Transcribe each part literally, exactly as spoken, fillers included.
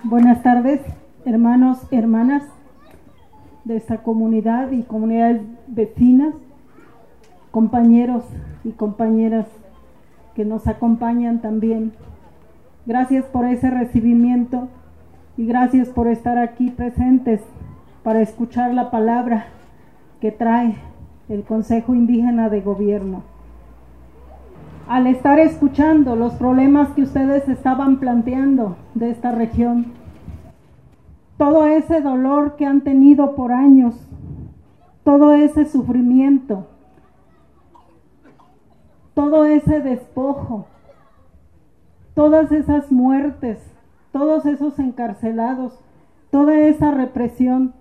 Buenas tardes, hermanos, hermanas de esta comunidad y comunidades vecinas, compañeros y compañeras que nos acompañan también. Gracias por ese recibimiento y gracias por estar aquí presentes para escuchar la palabra que trae el Consejo Indígena de Gobierno. Al estar escuchando los problemas que ustedes estaban planteando de esta región, todo ese dolor que han tenido por años, todo ese sufrimiento, todo ese despojo, todas esas muertes, todos esos encarcelados, toda esa represión.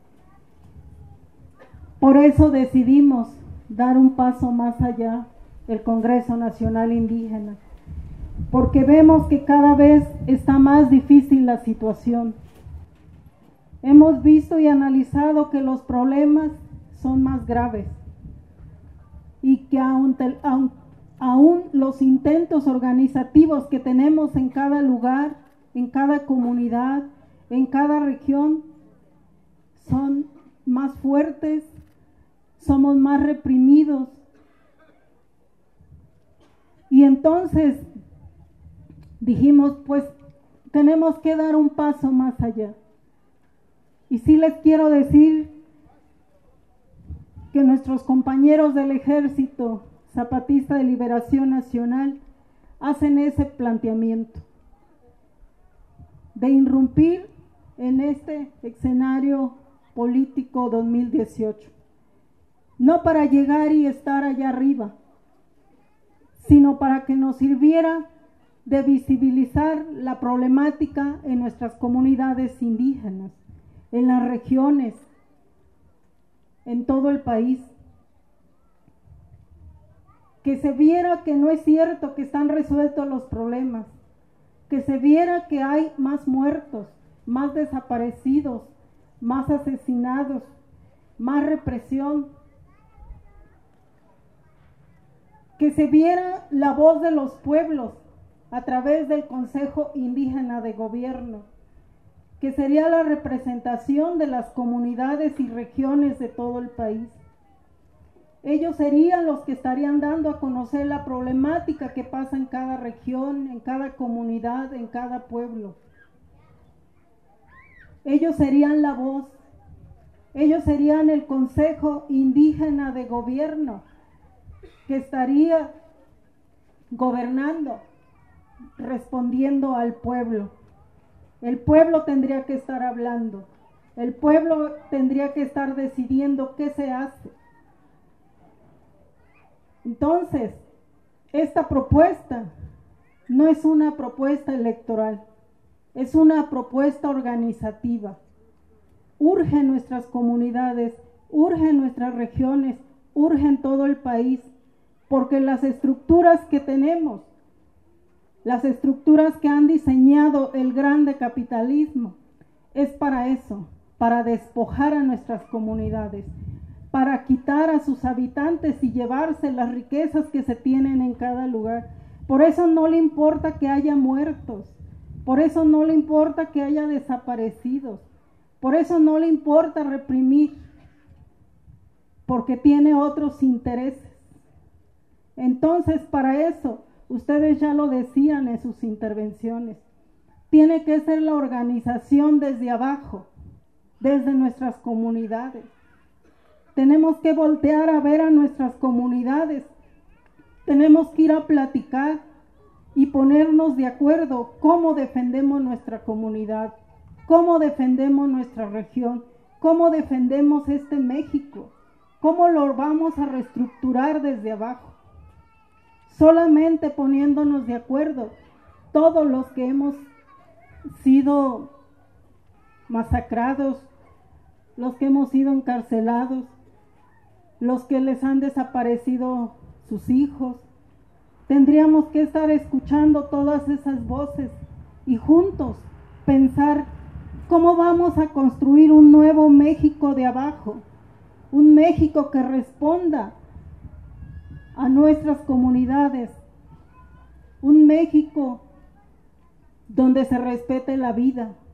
Por eso decidimos dar un paso más allá, el Congreso Nacional Indígena, porque vemos que cada vez está más difícil la situación. Hemos visto y analizado que los problemas son más graves y que aún, aún, aún los intentos organizativos que tenemos en cada lugar, en cada comunidad, en cada región, son más fuertes, somos más reprimidos. Y entonces dijimos, pues tenemos que dar un paso más allá. Y sí les quiero decir que nuestros compañeros del Ejército Zapatista de Liberación Nacional hacen ese planteamiento de irrumpir en este escenario político dos mil dieciocho, no para llegar y estar allá arriba, sino para que nos sirviera de visibilizar la problemática en nuestras comunidades indígenas, en las regiones, en todo el país. Que se viera que no es cierto que están resueltos los problemas, que se viera que hay más muertos, más desaparecidos, más asesinados, más represión, que se viera la voz de los pueblos a través del Consejo Indígena de Gobierno, que sería la representación de las comunidades y regiones de todo el país. Ellos serían los que estarían dando a conocer la problemática que pasa en cada región, en cada comunidad, en cada pueblo. Ellos serían la voz, ellos serían el Consejo Indígena de Gobierno, que estaría gobernando, respondiendo al pueblo. El pueblo tendría que estar hablando, el pueblo tendría que estar decidiendo qué se hace. Entonces, esta propuesta no es una propuesta electoral, es una propuesta organizativa. Urge en nuestras comunidades, urge en nuestras regiones, urge en todo el país, porque las estructuras que tenemos, las estructuras que han diseñado el grande capitalismo, es para eso, para despojar a nuestras comunidades, para quitar a sus habitantes y llevarse las riquezas que se tienen en cada lugar. Por eso no le importa que haya muertos, por eso no le importa que haya desaparecidos, por eso no le importa reprimir, porque tiene otros intereses. Entonces, para eso, ustedes ya lo decían en sus intervenciones, tiene que ser la organización desde abajo, desde nuestras comunidades. Tenemos que voltear a ver a nuestras comunidades, tenemos que ir a platicar y ponernos de acuerdo cómo defendemos nuestra comunidad, cómo defendemos nuestra región, cómo defendemos este México, cómo lo vamos a reestructurar desde abajo. Solamente poniéndonos de acuerdo, todos los que hemos sido masacrados, los que hemos sido encarcelados, los que les han desaparecido sus hijos, tendríamos que estar escuchando todas esas voces y juntos pensar cómo vamos a construir un nuevo México de abajo, un México que responda a nuestras comunidades, un México donde se respete la vida,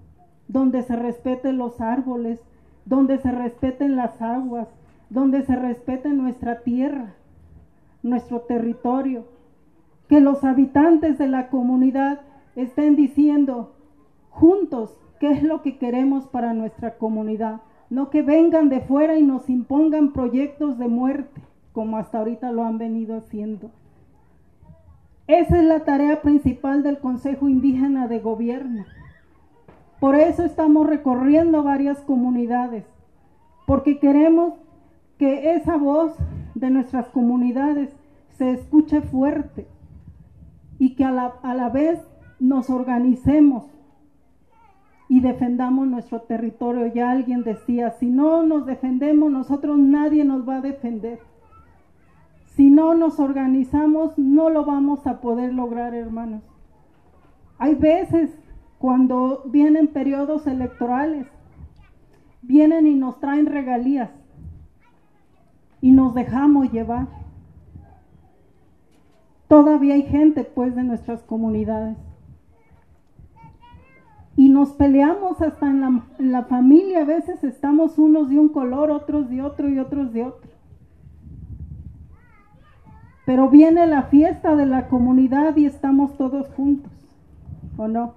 donde se respeten los árboles, donde se respeten las aguas, donde se respete nuestra tierra, nuestro territorio, que los habitantes de la comunidad estén diciendo juntos qué es lo que queremos para nuestra comunidad, no que vengan de fuera y nos impongan proyectos de muerte, como hasta ahorita lo han venido haciendo. Esa es la tarea principal del Consejo Indígena de Gobierno. Por eso estamos recorriendo varias comunidades, porque queremos que esa voz de nuestras comunidades se escuche fuerte y que a la, a la vez nos organicemos y defendamos nuestro territorio. Ya alguien decía, si no nos defendemos nosotros, nadie nos va a defender. Si no nos organizamos, no lo vamos a poder lograr, hermanos. Hay veces cuando vienen periodos electorales, vienen y nos traen regalías y nos dejamos llevar. Todavía hay gente, pues, de nuestras comunidades. Y nos peleamos hasta en la, en la familia. A veces estamos unos de un color, otros de otro y otros de otro. Pero viene la fiesta de la comunidad y estamos todos juntos, ¿o no?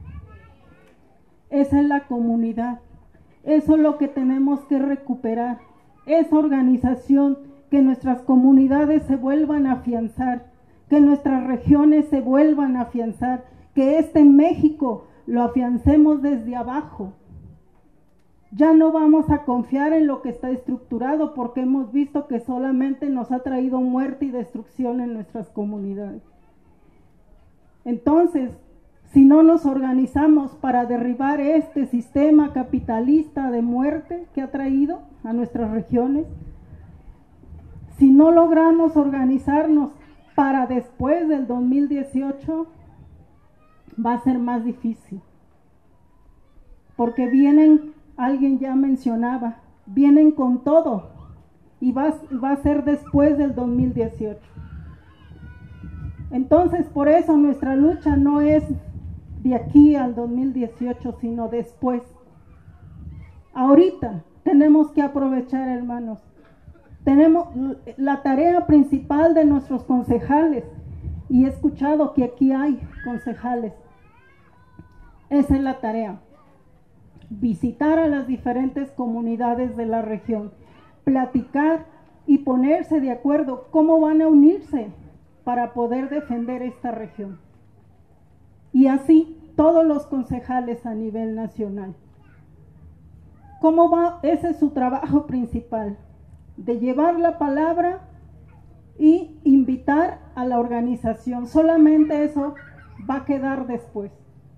Esa es la comunidad. Eso es lo que tenemos que recuperar. Esa organización, que nuestras comunidades se vuelvan a afianzar, que nuestras regiones se vuelvan a afianzar, que este México lo afiancemos desde abajo. Ya no vamos a confiar en lo que está estructurado, porque hemos visto que solamente nos ha traído muerte y destrucción en nuestras comunidades. Entonces, si no nos organizamos para derribar este sistema capitalista de muerte que ha traído a nuestras regiones, si no logramos organizarnos para después del dos mil dieciocho, va a ser más difícil. Porque vienen, alguien ya mencionaba, vienen con todo y va, va a ser después del dos mil dieciocho. Entonces, por eso nuestra lucha no es de aquí al dos mil dieciocho, sino después. Ahorita tenemos que aprovechar, hermanos. Tenemos la tarea principal de nuestros concejales, y he escuchado que aquí hay concejales. Esa es la tarea: visitar a las diferentes comunidades de la región, platicar y ponerse de acuerdo cómo van a unirse para poder defender esta región. Y así todos los concejales a nivel nacional. ¿Cómo va? Ese es su trabajo principal, de llevar la palabra y invitar a la organización. Solamente eso va a quedar después.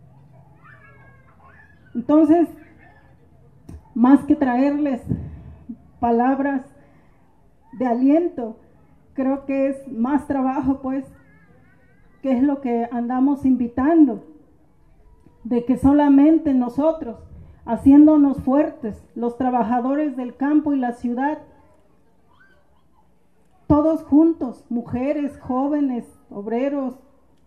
Entonces, más que traerles palabras de aliento, creo que es más trabajo, pues, que es lo que andamos invitando, de que solamente nosotros, haciéndonos fuertes, los trabajadores del campo y la ciudad, todos juntos, mujeres, jóvenes, obreros,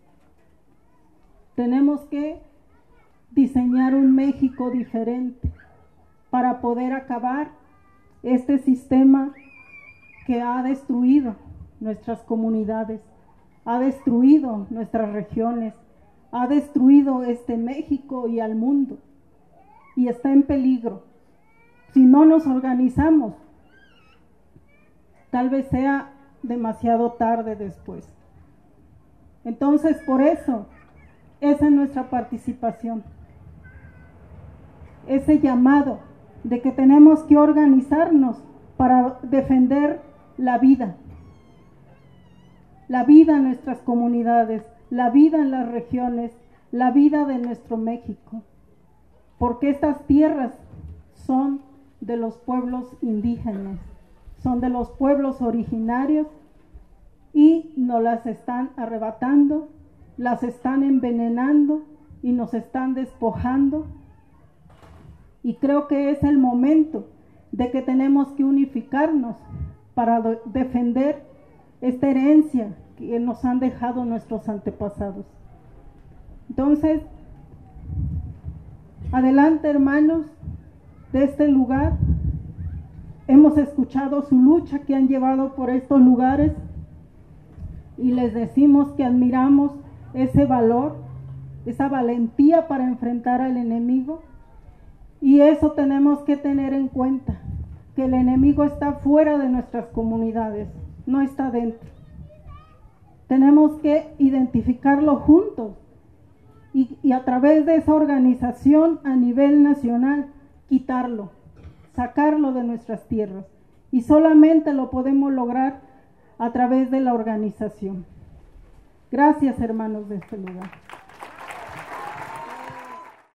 tenemos que diseñar un México diferente para poder acabar este sistema que ha destruido nuestras comunidades, ha destruido nuestras regiones, ha destruido este México y al mundo, y está en peligro. Si no nos organizamos, tal vez sea demasiado tarde después. Entonces, por eso, esa es nuestra participación, ese llamado de que tenemos que organizarnos para defender la vida, la vida en nuestras comunidades, la vida en las regiones, la vida de nuestro México, porque estas tierras son de los pueblos indígenas, son de los pueblos originarios, y nos las están arrebatando, las están envenenando y nos están despojando. Y creo que es el momento de que tenemos que unificarnos para defender esta herencia que nos han dejado nuestros antepasados. Entonces, Adelante, hermanos de este lugar. Hemos escuchado su lucha que han llevado por estos lugares y les decimos que admiramos ese valor, esa valentía para enfrentar al enemigo. Y eso tenemos que tener en cuenta, que el enemigo está fuera de nuestras comunidades, no está dentro. Tenemos que identificarlo juntos y, y a través de esa organización a nivel nacional quitarlo, sacarlo de nuestras tierras. Y solamente lo podemos lograr a través de la organización. Gracias, hermanos de este lugar.